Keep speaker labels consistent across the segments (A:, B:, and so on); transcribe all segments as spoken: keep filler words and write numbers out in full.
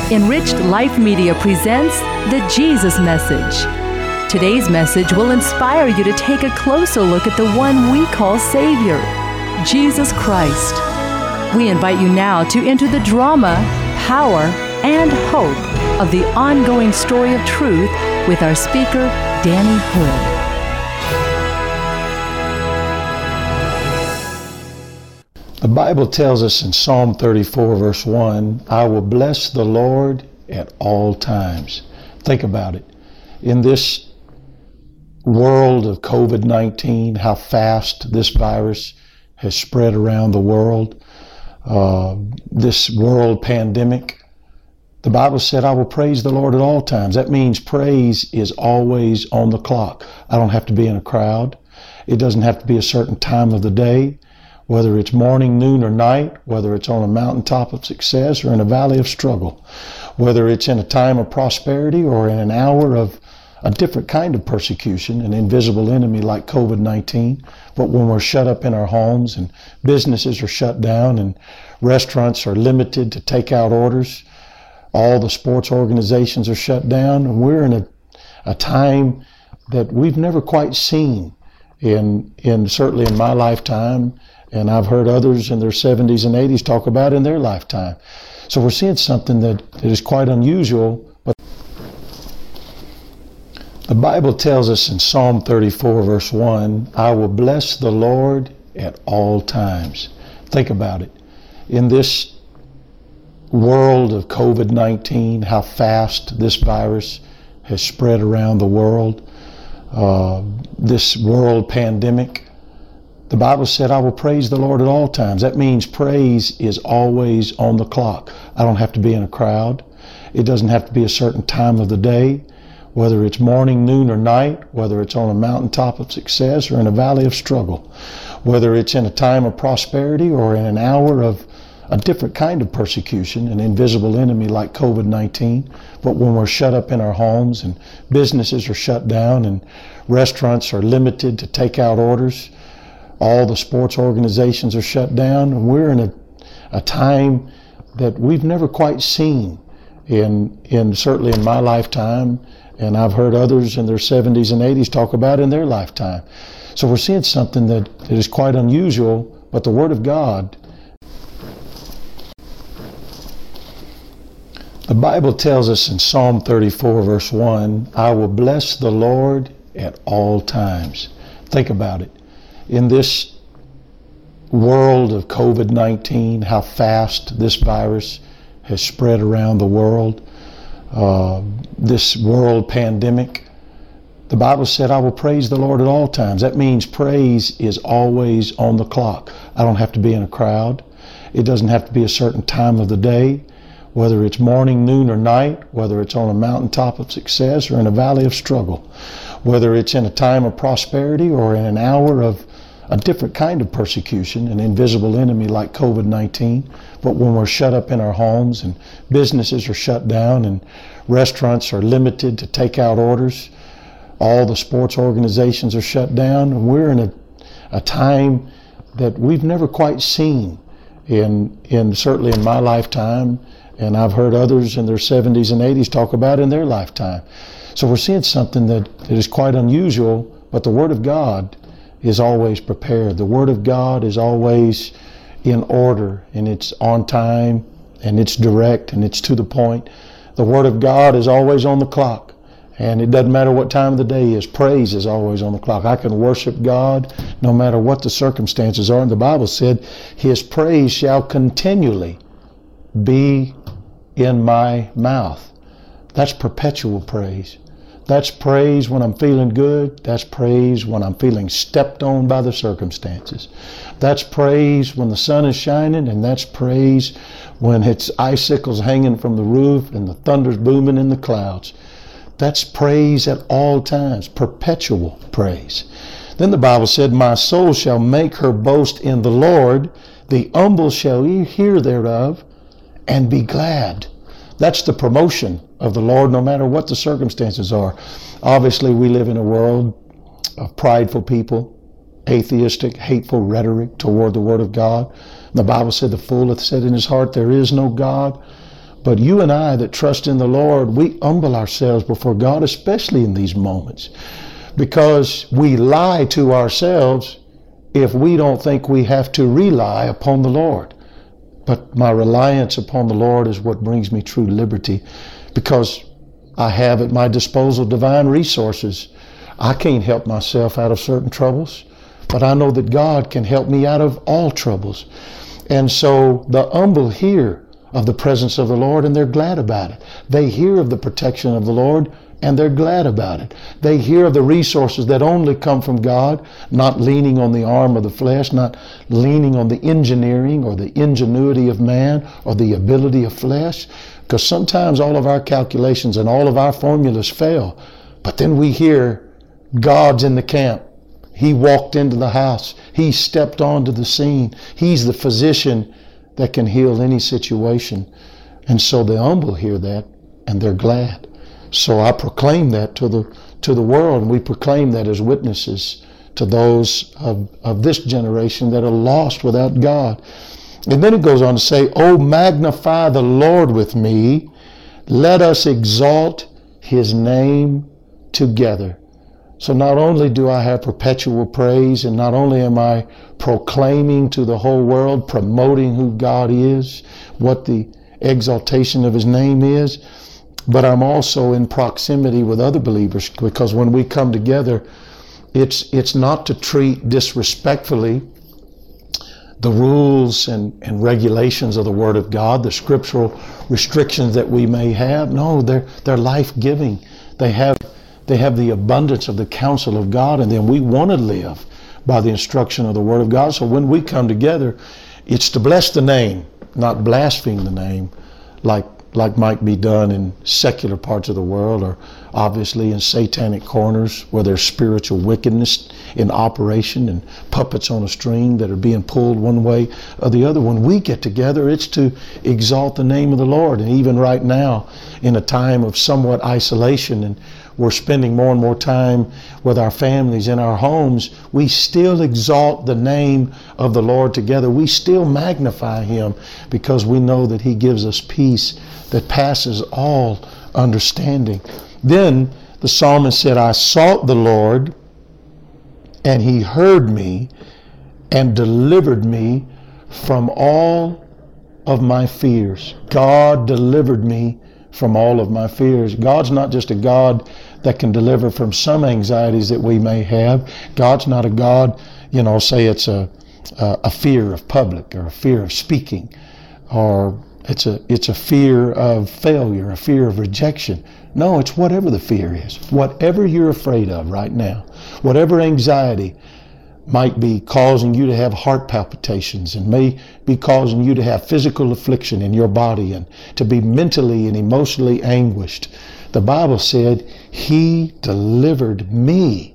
A: Enriched Life Media presents The Jesus Message. Today's message will inspire you to take a closer look at the one we call Savior, Jesus Christ. We invite you now to enter the drama, power, and hope of the ongoing story of truth with our speaker, Danny Hood.
B: The Bible tells us in Psalm thirty-four, verse one, I will bless the Lord at all times. Think about it. In this world of covid nineteen, how fast this virus has spread around the world, uh, this world pandemic, the Bible said, I will praise the Lord at all times. That means praise is always on the clock. I don't have to be in a crowd. It doesn't have to be a certain time of the day. Whether it's morning, noon, or night, whether it's on a mountaintop of success or in a valley of struggle, whether it's in a time of prosperity or in an hour of a different kind of persecution, an invisible enemy like covid nineteen, but when we're shut up in our homes and businesses are shut down and restaurants are limited to takeout orders, all the sports organizations are shut down, and we're in a, a time that we've never quite seen in, in certainly in my lifetime. And I've heard others in their seventies and eighties talk about in their lifetime. So we're seeing something that, that is quite unusual. But the Bible tells us in Psalm thirty-four, verse one, I will bless the Lord at all times. Think about it. In this world of covid nineteen, how fast this virus has spread around the world, uh, this world pandemic, the Bible said, I will praise the Lord at all times. That means praise is always on the clock. I don't have to be in a crowd. It doesn't have to be a certain time of the day, whether it's morning, noon, or night, whether it's on a mountaintop of success or in a valley of struggle, whether it's in a time of prosperity or in an hour of a different kind of persecution, an invisible enemy like covid nineteen, but when we're shut up in our homes and businesses are shut down and restaurants are limited to takeout orders, all the sports organizations are shut down, and we're in a, a time that we've never quite seen in, in certainly in my lifetime, and I've heard others in their seventies and eighties talk about in their lifetime. So we're seeing something that, that is quite unusual, but the Word of God, the Bible tells us in Psalm thirty-four, verse one, I will bless the Lord at all times. Think about it. In this world of covid nineteen, how fast this virus has spread around the world, uh, this world pandemic, the Bible said, I will praise the Lord at all times. That means praise is always on the clock. I don't have to be in a crowd. It doesn't have to be a certain time of the day, whether it's morning, noon, or night, whether it's on a mountaintop of success or in a valley of struggle, whether it's in a time of prosperity or in an hour of a different kind of persecution, an invisible enemy like covid nineteen, but when we're shut up in our homes and businesses are shut down and restaurants are limited to takeout orders, all the sports organizations are shut down, and we're in a, a time that we've never quite seen in, in certainly in my lifetime, and I've heard others in their seventies and eighties talk about in their lifetime. So we're seeing something that, that is quite unusual, but the Word of God is always prepared. The Word of God is always in order, and it's on time, and it's direct, and it's to the point. The Word of God is always on the clock, and it doesn't matter what time of the day is. Praise is always on the clock. I can worship God no matter what the circumstances are. And the Bible said, His praise shall continually be in my mouth. That's perpetual praise. That's praise when I'm feeling good. That's praise when I'm feeling stepped on by the circumstances. That's praise when the sun is shining, and that's praise when it's icicles hanging from the roof and the thunder's booming in the clouds. That's praise at all times, perpetual praise. Then the Bible said, my soul shall make her boast in the Lord. The humble shall hear thereof and be glad. That's the promotion of the Lord, no matter what the circumstances are. Obviously, we live in a world of prideful people, atheistic, hateful rhetoric toward the Word of God. The Bible said, the fool hath said in his heart, there is no God. But you and I that trust in the Lord, we humble ourselves before God, especially in these moments, because we lie to ourselves if we don't think we have to rely upon the Lord. But my reliance upon the Lord is what brings me true liberty, because I have at my disposal divine resources. I can't help myself out of certain troubles, but I know that God can help me out of all troubles. And so the humble hear of the presence of the Lord, and they're glad about it. They hear of the protection of the Lord, and they're glad about it. They hear of the resources that only come from God, not leaning on the arm of the flesh, not leaning on the engineering or the ingenuity of man or the ability of flesh, because sometimes all of our calculations and all of our formulas fail. But then we hear God's in the camp. He walked into the house. He stepped onto the scene. He's the physician that can heal any situation. And so the humble hear that, and they're glad. So I proclaim that to the to the world, and we proclaim that as witnesses to those of, of this generation that are lost without God. And then it goes on to say, "Oh, magnify the Lord with me. Let us exalt His name together." So not only do I have perpetual praise, and not only am I proclaiming to the whole world, promoting who God is, what the exaltation of His name is, but I'm also in proximity with other believers, because when we come together, it's it's not to treat disrespectfully the rules and, and regulations of the Word of God, the scriptural restrictions that we may have. No, they're they're life-giving. They have they have the abundance of the counsel of God, and then we want to live by the instruction of the Word of God. So when we come together, it's to bless the name, not blaspheme the name, like like might be done in secular parts of the world, or obviously in satanic corners where there's spiritual wickedness in operation and puppets on a string that are being pulled one way or the other. When we get together, it's to exalt the name of the Lord. And even right now, in a time of somewhat isolation, and we're spending more and more time with our families in our homes, we still exalt the name of the Lord together. We still magnify Him, because we know that He gives us peace that passes all understanding. Then the psalmist said, "I sought the Lord, and He heard me and delivered me from all of my fears." God delivered me from all of my fears. God's not just a God that can deliver from some anxieties that we may have. God's not a God, you know, say it's a a, a fear of public, or a fear of speaking, or It's a it's a fear of failure, a fear of rejection. No, it's whatever the fear is. Whatever you're afraid of right now, whatever anxiety might be causing you to have heart palpitations, and may be causing you to have physical affliction in your body, and to be mentally and emotionally anguished. The Bible said, He delivered me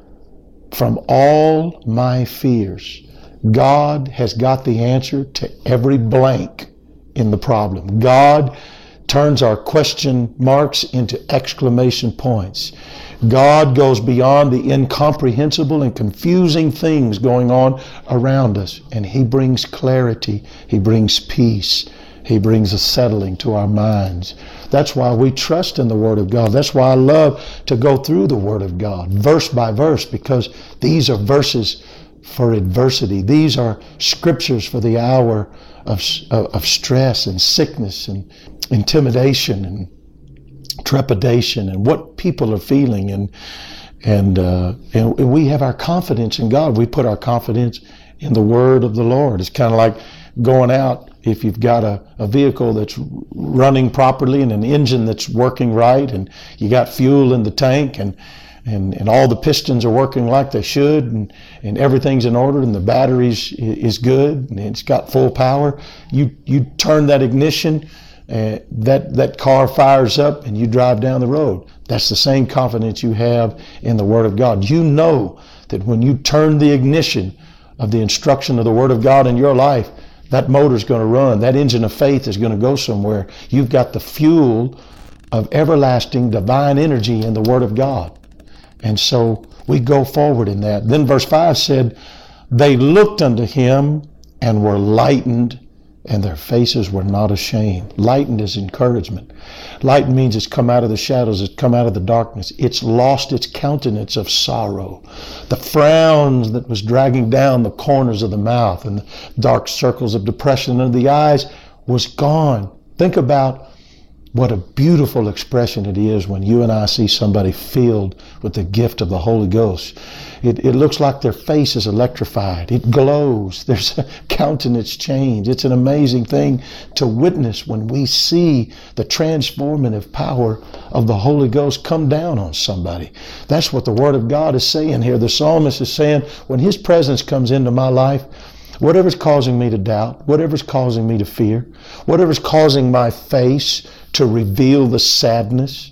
B: from all my fears. God has got the answer to every blank in the problem. God turns our question marks into exclamation points. God goes beyond the incomprehensible and confusing things going on around us, and He brings clarity. He brings peace. He brings a settling to our minds. That's why we trust in the Word of God. That's why I love to go through the Word of God, verse by verse, because these are verses for adversity. These are scriptures for the hour of, of stress and sickness and intimidation and trepidation, and what people are feeling. And and, uh, and we have our confidence in God. We put our confidence in the Word of the Lord. It's kind of like going out. If you've got a, a vehicle that's running properly, and an engine that's working right, and you got fuel in the tank, and And, and all the pistons are working like they should, and, and everything's in order, and the batteries is good, and it's got full power. You you turn that ignition, uh, that that car fires up, and you drive down the road. That's the same confidence you have in the Word of God. You know that when you turn the ignition of the instruction of the Word of God in your life, that motor's going to run. That engine of faith is going to go somewhere. You've got the fuel of everlasting divine energy in the Word of God. And so we go forward in that. Then verse five said, "They looked unto Him and were lightened and their faces were not ashamed. Lightened is encouragement. Lightened means it's come out of the shadows, it's come out of the darkness. It's lost its countenance of sorrow. The frowns that was dragging down the corners of the mouth and the dark circles of depression under the eyes was gone. Think about what a beautiful expression it is when you and I see somebody filled with the gift of the Holy Ghost. It, it looks like their face is electrified. It glows. There's a countenance change. It's an amazing thing to witness when we see the transformative power of the Holy Ghost come down on somebody. That's what the Word of God is saying here. The psalmist is saying, when His presence comes into my life, whatever's causing me to doubt, whatever's causing me to fear, whatever's causing my face to reveal the sadness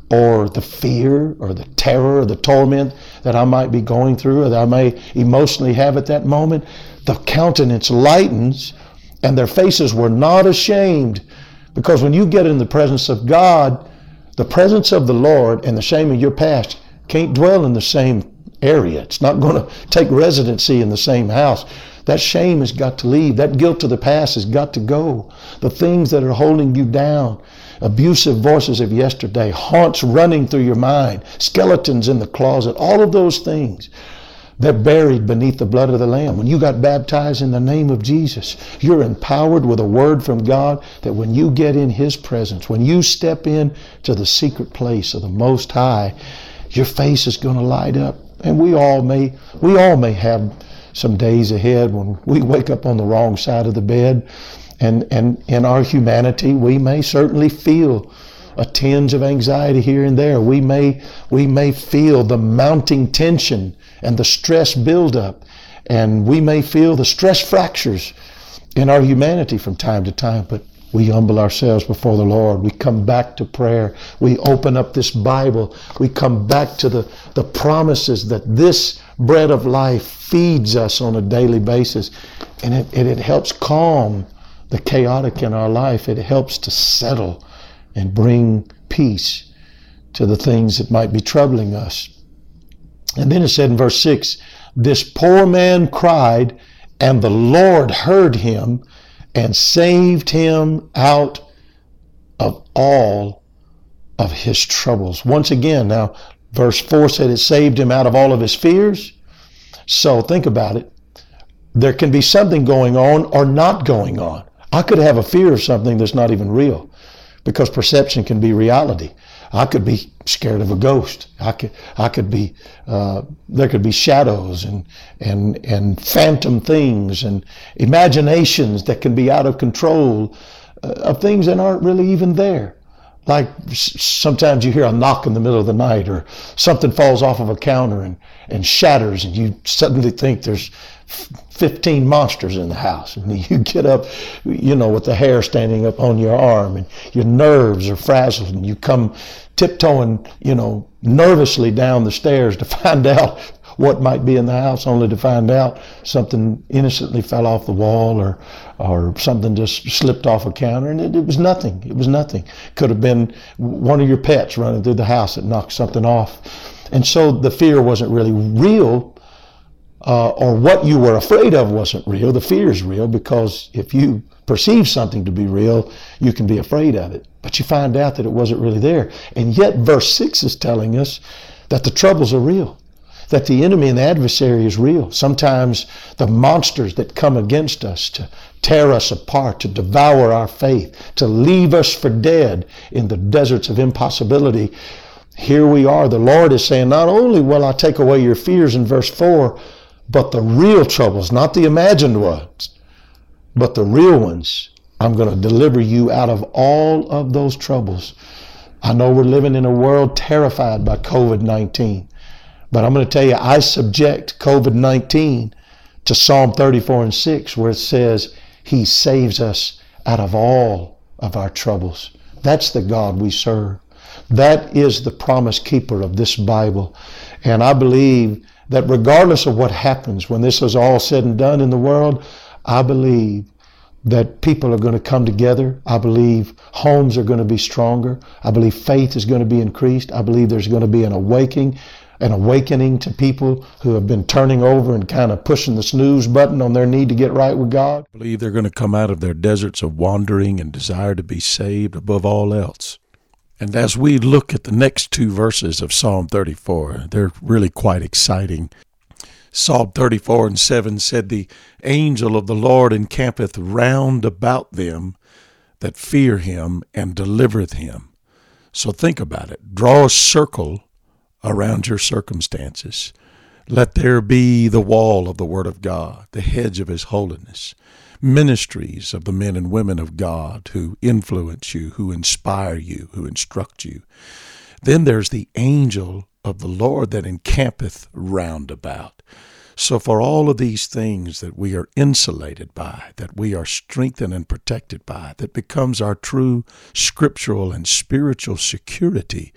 B: or the fear or the terror or the torment that I might be going through or that I may emotionally have at that moment, the countenance lightens and their faces were not ashamed. Because when you get in the presence of God, the presence of the Lord and the shame of your past can't dwell in the same area. It's not going to take residency in the same house. That shame has got to leave. That guilt of the past has got to go. The things that are holding you down, abusive voices of yesterday, haunts running through your mind, skeletons in the closet, all of those things, they're buried beneath the blood of the Lamb. When you got baptized in the name of Jesus, you're empowered with a word from God that when you get in His presence, when you step in to the secret place of the Most High, your face is going to light up. And we all may, we all may have some days ahead when we wake up on the wrong side of the bed. And, and in our humanity, we may certainly feel a tinge of anxiety here and there. We may, we may feel the mounting tension and the stress buildup. And we may feel the stress fractures in our humanity from time to time. But we humble ourselves before the Lord. We come back to prayer. We open up this Bible. We come back to the, the promises that this bread of life feeds us on a daily basis. And it, it, it helps calm the chaotic in our life. It helps to settle and bring peace to the things that might be troubling us. And then it said in verse six, this poor man cried, and the Lord heard him and saved him out of all of his troubles. Once again, now, verse four said it saved him out of all of his fears. So think about it. There can be something going on or not going on. I could have a fear of something that's not even real, because perception can be reality. I could be scared of a ghost. I could, I could be, uh, there could be shadows and, and, and phantom things and imaginations that can be out of control uh, of things that aren't really even there. Like sometimes you hear a knock in the middle of the night, or something falls off of a counter and, and shatters, and you suddenly think there's fifteen monsters in the house. And you get up, you know, with the hair standing up on your arm, and your nerves are frazzled, and you come tiptoeing, you know, nervously down the stairs to find out what might be in the house, only to find out something innocently fell off the wall, or or something just slipped off a counter, and it, it was nothing. It was nothing. Could have been one of your pets running through the house that knocked something off. And so the fear wasn't really real, uh, or what you were afraid of wasn't real. The fear is real, because if you perceive something to be real, you can be afraid of it. But you find out that it wasn't really there. And yet verse six is telling us that the troubles are real, that the enemy and the adversary is real. Sometimes the monsters that come against us to tear us apart, to devour our faith, to leave us for dead in the deserts of impossibility. Here we are. The Lord is saying, not only will I take away your fears in verse four, but the real troubles, not the imagined ones, but the real ones, I'm going to deliver you out of all of those troubles. I know we're living in a world terrified by covid nineteen. But I'm going to tell you, I subject covid nineteen to Psalm thirty-four and six, where it says, He saves us out of all of our troubles. That's the God we serve. That is the promise keeper of this Bible. And I believe that regardless of what happens when this is all said and done in the world, I believe that people are going to come together. I believe homes are going to be stronger. I believe faith is going to be increased. I believe there's going to be an awakening an awakening to people who have been turning over and kind of pushing the snooze button on their need to get right with God.
C: I believe they're going to come out of their deserts of wandering and desire to be saved above all else. And as we look at the next two verses of Psalm thirty-four, they're really quite exciting. Psalm thirty-four and seven said, "The angel of the Lord encampeth round about them that fear him and delivereth him." So think about it. Draw a circle around your circumstances. Let there be the wall of the Word of God, the hedge of His holiness, ministries of the men and women of God who influence you, who inspire you, who instruct you. Then there's the angel of the Lord that encampeth round about. So for all of these things that we are insulated by, that we are strengthened and protected by, that becomes our true scriptural and spiritual security,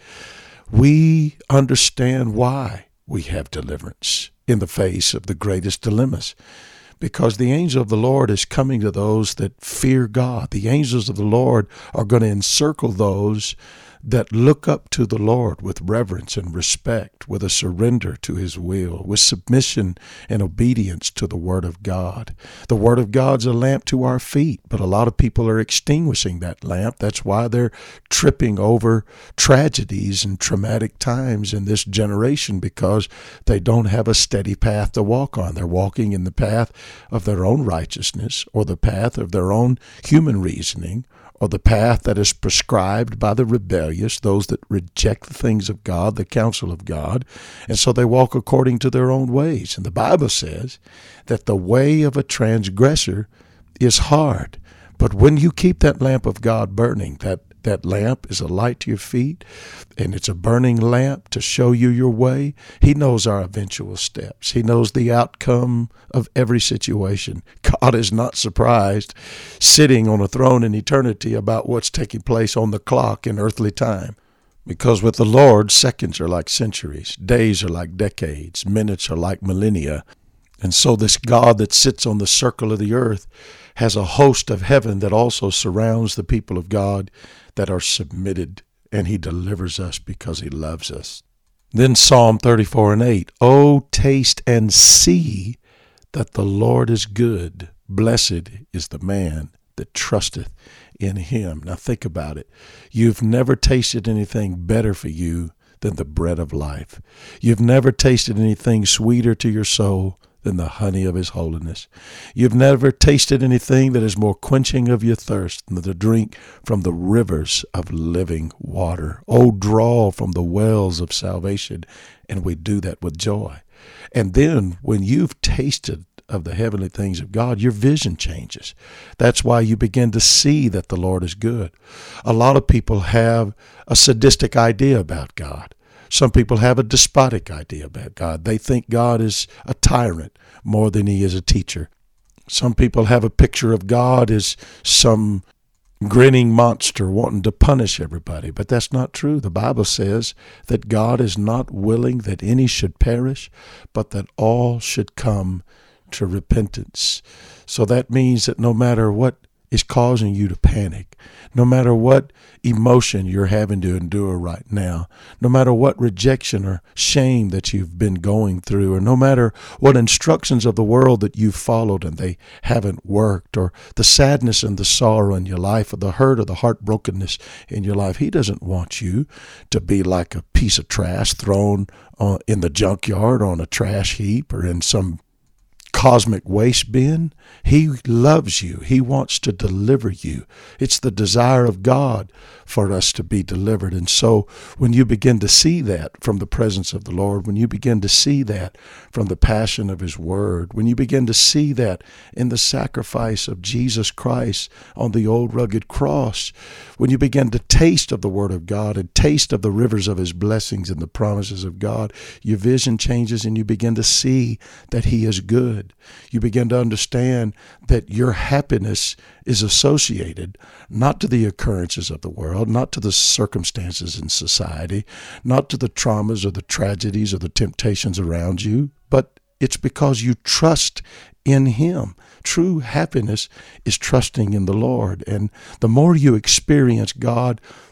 C: we understand why we have deliverance in the face of the greatest dilemmas. Because the angel of the Lord is coming to those that fear God. The angels of the Lord are going to encircle those that look up to the Lord with reverence and respect, with a surrender to His will, with submission and obedience to the Word of God. The Word of God's a lamp to our feet, but a lot of people are extinguishing that lamp. That's why they're tripping over tragedies and traumatic times in this generation, because they don't have a steady path to walk on. They're walking in the path of their own righteousness, or the path of their own human reasoning, or the path that is prescribed by the rebellious, those that reject the things of God, the counsel of God, and so they walk according to their own ways. And the Bible says that the way of a transgressor is hard, but when you keep that lamp of God burning, that that lamp is a light to your feet, and it's a burning lamp to show you your way. He knows our eventual steps. He knows the outcome of every situation. God is not surprised sitting on a throne in eternity about what's taking place on the clock in earthly time. Because with the Lord, seconds are like centuries, days are like decades, minutes are like millennia. And so this God that sits on the circle of the earth has a host of heaven that also surrounds the people of God that are submitted, and He delivers us because He loves us. Then Psalm thirty-four and eight, "Oh, taste and see that the Lord is good. Blessed is the man that trusteth in Him." Now think about it. You've never tasted anything better for you than the bread of life. You've never tasted anything sweeter to your soul than the honey of His holiness. You've never tasted anything that is more quenching of your thirst than the drink from the rivers of living water. Oh, draw from the wells of salvation, and we do that with joy. And then when you've tasted of the heavenly things of God, your vision changes. That's why you begin to see that the Lord is good. A lot of people have a sadistic idea about God. Some people have a despotic idea about God. They think God is a tyrant more than He is a teacher. Some people have a picture of God as some grinning monster wanting to punish everybody, but that's not true. The Bible says that God is not willing that any should perish, but that all should come to repentance. So that means that no matter what is causing you to panic, no matter what emotion you're having to endure right now, no matter what rejection or shame that you've been going through, or no matter what instructions of the world that you've followed and they haven't worked, or the sadness and the sorrow in your life, or the hurt or the heartbrokenness in your life, He doesn't want you to be like a piece of trash thrown uh, in the junkyard on a trash heap or in some cosmic waste bin. He loves you. He wants to deliver you. It's the desire of God for us to be delivered. And so when you begin to see that from the presence of the Lord, when you begin to see that from the passion of His Word, when you begin to see that in the sacrifice of Jesus Christ on the old rugged cross, when you begin to taste of the Word of God and taste of the rivers of His blessings and the promises of God, your vision changes and you begin to see that He is good. You begin to understand that your happiness is associated not to the occurrences of the world, not to the circumstances in society, not to the traumas or the tragedies or the temptations around you, but it's because you trust in Him. True happiness is trusting in the Lord. And the more you experience God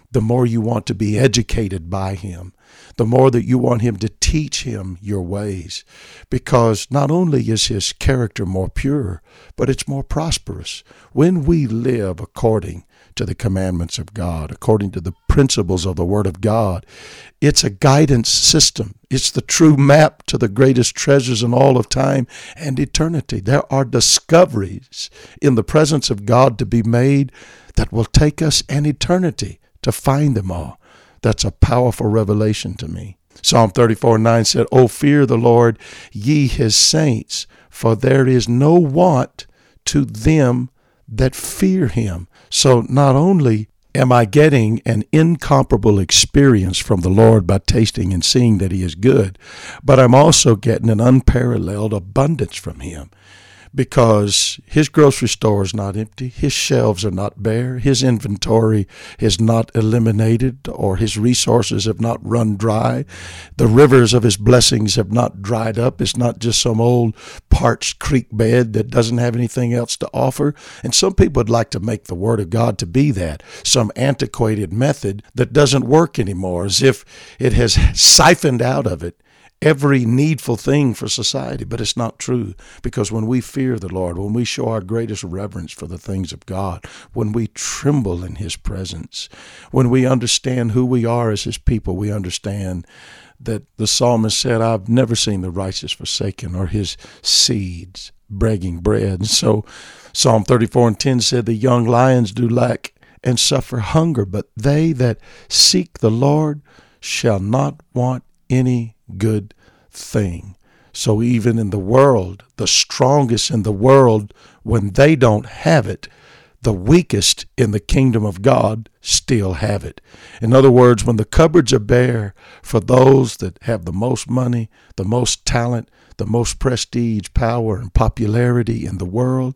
C: the more you want to be educated by him, the more that you want him to teach him your ways, because not only is his character more pure, but it's more prosperous. When we live according to the commandments of God, according to the principles of the Word of God, it's a guidance system. It's the true map to the greatest treasures in all of time and eternity. There are discoveries in the presence of God to be made that will take us an eternity to find them all. That's a powerful revelation to me. Psalm thirty-four nine said, "O fear the Lord, ye his saints, for there is no want to them that fear him." So not only am I getting an incomparable experience from the Lord by tasting and seeing that he is good, but I'm also getting an unparalleled abundance from him, because his grocery store is not empty, his shelves are not bare, his inventory is not eliminated, or his resources have not run dry. The rivers of his blessings have not dried up. It's not just some old parched creek bed that doesn't have anything else to offer. And some people would like to make the Word of God to be that, some antiquated method that doesn't work anymore, as if it has siphoned out of it every needful thing for society. But it's not true, because when we fear the Lord, when we show our greatest reverence for the things of God, when we tremble in his presence, when we understand who we are as his people, we understand that the psalmist said, "I've never seen the righteous forsaken or his seeds begging bread." And so Psalm thirty-four and ten said, "The young lions do lack and suffer hunger, but they that seek the Lord shall not want any good thing." So even in the world, the strongest in the world, when they don't have it, the weakest in the kingdom of God still have it. In other words, when the cupboards are bare for those that have the most money, the most talent, the most prestige, power, and popularity in the world,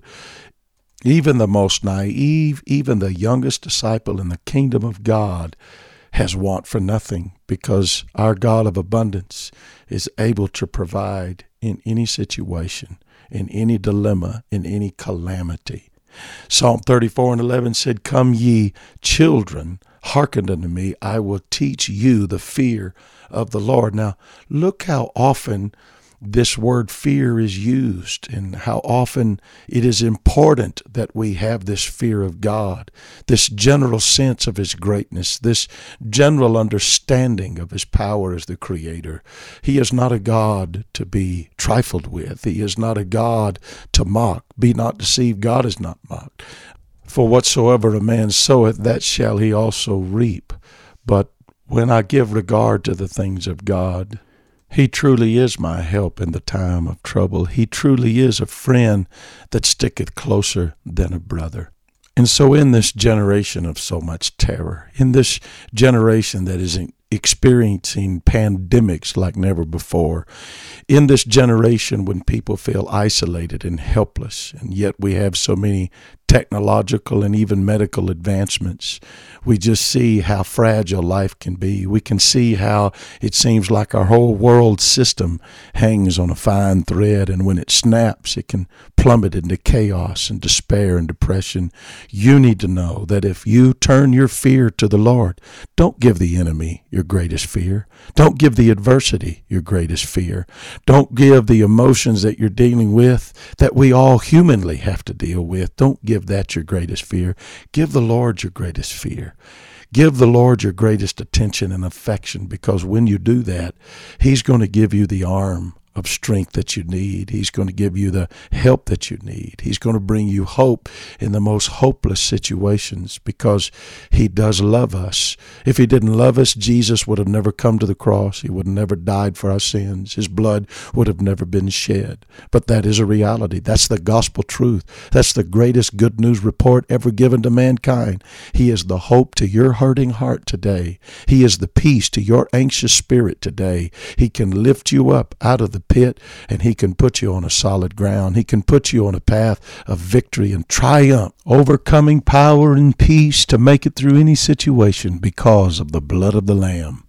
C: even the most naive, even the youngest disciple in the kingdom of God has want for nothing, because our God of abundance is able to provide in any situation, in any dilemma, in any calamity. Psalm thirty-four and eleven said, "Come ye children, hearken unto me, I will teach you the fear of the Lord." Now, look how often this word fear is used, and how often it is important that we have this fear of God, this general sense of his greatness, this general understanding of his power as the Creator. He is not a God to be trifled with. He is not a God to mock. Be not deceived, God is not mocked. For whatsoever a man soweth, that shall he also reap. But when I give regard to the things of God, he truly is my help in the time of trouble. He truly is a friend that sticketh closer than a brother. And so in this generation of so much terror, in this generation that is experiencing pandemics like never before, in this generation when people feel isolated and helpless, and yet we have so many technological and even medical advancements, we just see how fragile life can be. We can see how it seems like our whole world system hangs on a fine thread, and when it snaps, it can plummet into chaos and despair and depression. You need to know that if you turn your fear to the Lord, don't give the enemy your greatest fear. Don't give the adversity your greatest fear. Don't give the emotions that you're dealing with that we all humanly have to deal with. Don't give that your greatest fear. Give the Lord your greatest fear. Give the Lord your greatest attention and affection, because when you do that, he's going to give you the arm of strength that you need. He's going to give you the help that you need. He's going to bring you hope in the most hopeless situations, because he does love us. If he didn't love us, Jesus would have never come to the cross. He would have never died for our sins. His blood would have never been shed. But that is a reality. That's the gospel truth. That's the greatest good news report ever given to mankind. He is the hope to your hurting heart today. He is the peace to your anxious spirit today. He can lift you up out of the pit, and he can put you on a solid ground. He can put you on a path of victory and triumph, overcoming power and peace to make it through any situation because of the blood of the Lamb.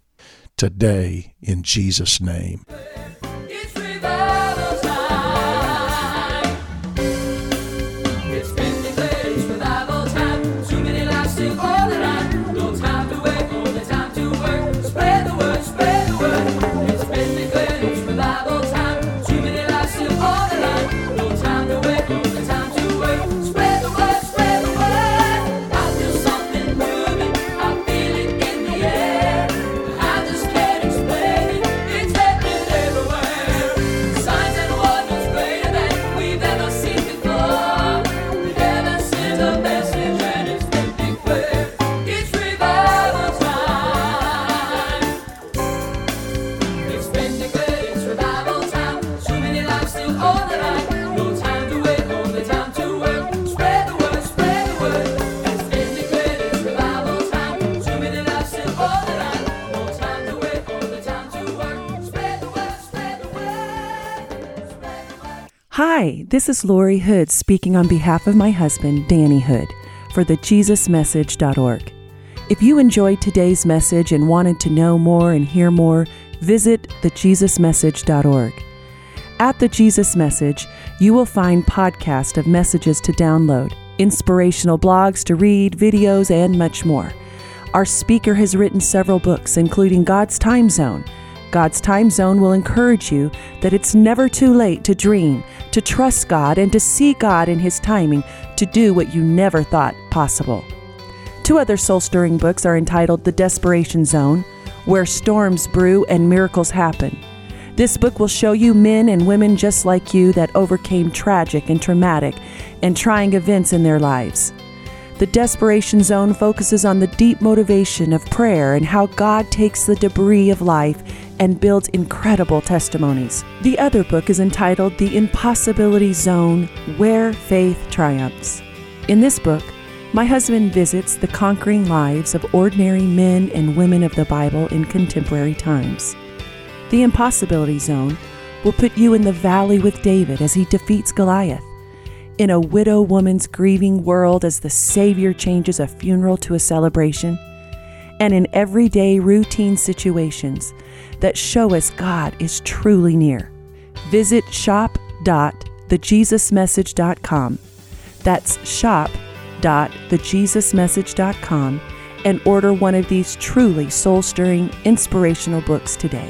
C: Today, in Jesus' name.
D: It's revival time. It's been declared it's revival time. Too many lives still all around. No time to wait.
E: Hi, this is Lori Hood speaking on behalf of my husband, Danny Hood, for the Jesus Message dot org. If you enjoyed today's message and wanted to know more and hear more, visit the Jesus Message dot org. At The Jesus Message, you will find podcasts of messages to download, inspirational blogs to read, videos, and much more. Our speaker has written several books, including God's Time Zone. God's Time Zone will encourage you that it's never too late to dream, to trust God, and to see God in His timing to do what you never thought possible. Two other soul-stirring books are entitled The Desperation Zone, Where Storms Brew and Miracles Happen. This book will show you men and women just like you that overcame tragic and traumatic and trying events in their lives. The Desperation Zone focuses on the deep motivation of prayer and how God takes the debris of life and builds incredible testimonies. The other book is entitled The Impossibility Zone, Where Faith Triumphs. In this book, my husband visits the conquering lives of ordinary men and women of the Bible in contemporary times. The Impossibility Zone will put you in the valley with David as he defeats Goliath, in a widow woman's grieving world as the Savior changes a funeral to a celebration, and in everyday routine situations that show us God is truly near. Visit shop dot the jesus message dot com. That's shop dot the jesus message dot com and order one of these truly soul-stirring, inspirational books today.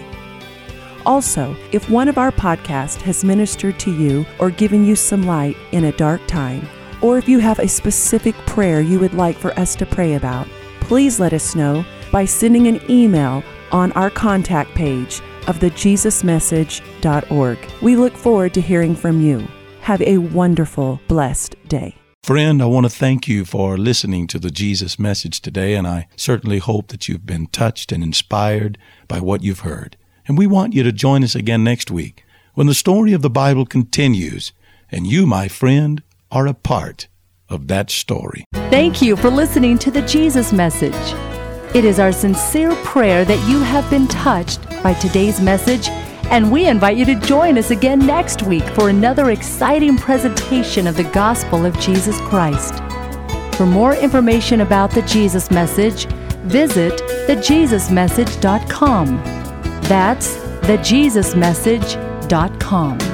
E: Also, if one of our podcasts has ministered to you or given you some light in a dark time, or if you have a specific prayer you would like for us to pray about, please let us know by sending an email on our contact page of the jesus message dot org. We look forward to hearing from you. Have a wonderful, blessed day.
C: Friend, I want to thank you for listening to the Jesus Message today, and I certainly hope that you've been touched and inspired by what you've heard. And we want you to join us again next week when the story of the Bible continues, and you, my friend, are a part of that story.
A: Thank you for listening to the Jesus Message. It is our sincere prayer that you have been touched by today's message, and we invite you to join us again next week for another exciting presentation of the gospel of Jesus Christ. For more information about the Jesus Message, visit the jesus message dot com. That's the jesus message dot com.